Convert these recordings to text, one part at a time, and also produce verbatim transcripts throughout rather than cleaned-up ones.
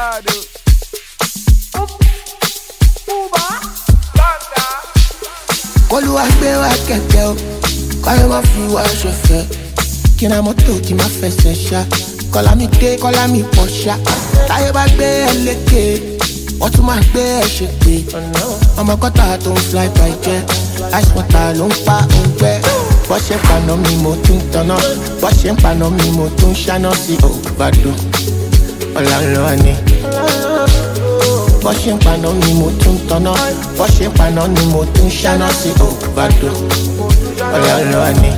Lado. Olúwa gbé wa kẹ̀kẹ́ o, kọ́lé má fi wá ṣọ̀fẹ́. Kí na mọ́tò kí má fẹsẹ̀ ṣá. Kọ́lá mi dé, kọ́lá mi pọ̀ ṣá. Táyé bá gbé ẹ lékè, wọ́n tún máa gbé ẹ ṣe pé. Ọmọ kọ́tà tó ń fly by jet, ice water ló ń pa òǹgbẹ. Bọ́ ṣe ń paná mi mo tún tanná, bọ́ ṣe ń paná mi mo tún ṣáná sí òbàdó. Ọ̀la ń lọ ni. Bọ́ ṣe ń paná ni mo tún tanná, bọ́ ṣe ń paná ni mo tún ṣáná sí òbàdó. Ọ̀la ń lọ ni.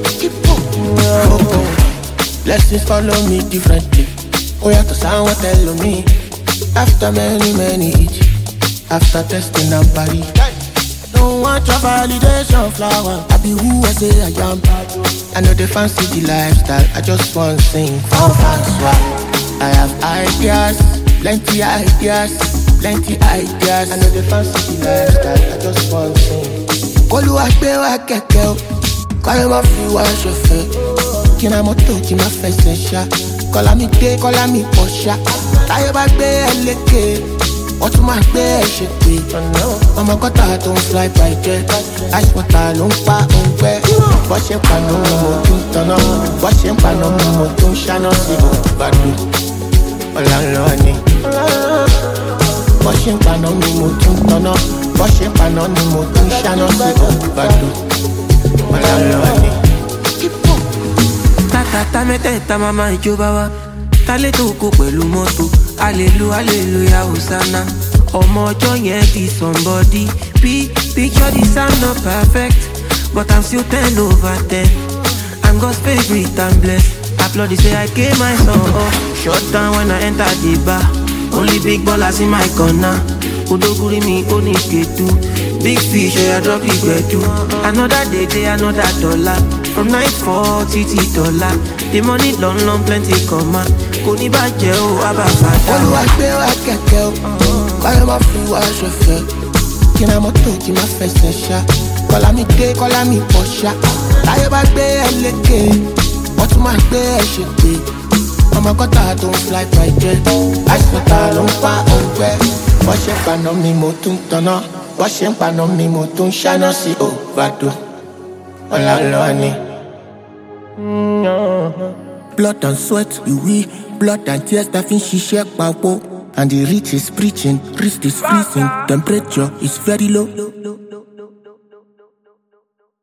Blessings follow me differently. Oh yeah, to someone tell me. After many, many each, after testing and party. Don't want your validation flower. I be who I say I am. I know they fancy the lifestyle. I just want to sing for fans. I have ideas, plenty ideas, plenty ideas. I know they fancy the lifestyle. I just want to sing. Olúwa gbé wa kẹ̀kẹ́ o, kọ́lé má fi wá ṣọ̀fẹ́. Kí na mọ́tò kí má fẹsẹ̀ ṣá. Kọ́lá mi dé, kọ́lá mi pọ̀ ṣá. Táyé bá gbé ẹ lékè, wọ́n tún máa gbé ẹ ṣe pé. Ọmọ kọ́tà tó ń fly by jet, ice water ló ń pa òǹgbẹ. Bọ́ ṣe ń paná mi mo tún tanná, bọ́ ṣe ń paná mi mo tún ṣáná sí òbàdó. Ọ̀la ń lọ ni. Bọ́ ṣe ń paná mi mo tún tanná, bọ́ ṣe ń paná ni mo tún ṣáná sí òbàdó. Ọ̀la ń lọ ni. Tata mẹ́tẹ̀ẹ̀ta mama ìjọba wa, tálẹ́ tó kó pẹ̀lú mọ́tò. Alelu, hallelujah, hosanna. Ọmọ ọjọ́ yẹn di somebody. P picture this, I'm not perfect, but I'm still ten over ten. I'm God's favorite, I'm blessed. Applaud say I gave my son off. Shut down when I enter the bar. Only big ballers in my corner. Odoguri mi oni ketu. Big fish, I drop it bedu. Another day, day, another dollar. From night four, titi dollar. The money long, long, plenty come out. Kò ní bàjẹ́ o, àbá fàdá. Olúwa gbé wa kẹ̀kẹ́ o, kọ́lé má fi wá ṣọ̀fẹ́. Kí na mọ́tò kí má fẹsẹ̀ ṣá. Kọ́lá mi dé, kọ́lá mi pọ̀ ṣá. Táyé bá gbé ẹ lékè, wọ́n tún máa gbé ẹ ṣe pé. Ọmọ kọ́tà tó ń fly by jet, ice water ló ń pa òǹgbẹ. Bọ́ ṣe ń paná mi mo tún tanná, bọ́ ṣe ń paná mi mo tún ṣáná sí òbàdó. Ọ̀la ń lọ ni. Blood and sweat, we we blood and tears that fin ṣiṣẹ́ papọ̀. And the rich is preaching, wrist is freezing, temperature is very low.